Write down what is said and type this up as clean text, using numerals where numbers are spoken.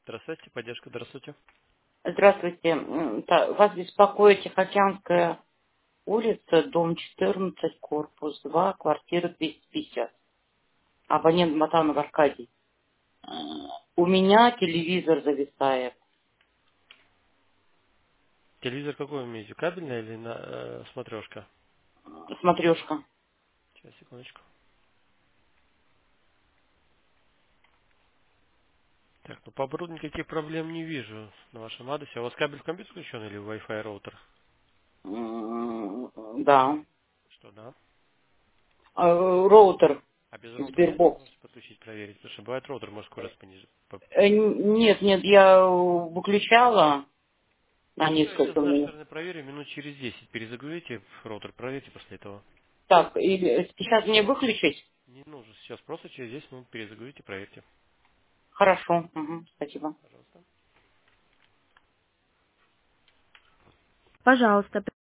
Здравствуйте, поддержка, здравствуйте. Здравствуйте. Вас беспокоит Тихоокеанская улица, дом 14, корпус 2, квартира 250. Абонент Матанов Аркадий. У меня телевизор зависает. Телевизор какой вы имеете? Кабельный или смотрешка? Смотрешка. Сейчас, секундочку. Так, ну по оборудованию никаких проблем не вижу на вашем адресе. А у вас кабель в компьютер включен или Wi-Fi роутер? Да. Что, да? Роутер. А без роутера нет Сбербокс. возможности подключить, проверить? Потому что бывает роутер может скорость понизить. Нет, нет, я выключала на Ну все, я сейчас несколько с нашей минут. стороны проверю. Минут через 10 перезагрузите роутер, проверьте после этого. Так, и сейчас мне выключить? Не нужно сейчас, просто через 10 минут перезагрузите, проверьте. Хорошо. Мгм, спасибо. Пожалуйста. Пожалуйста,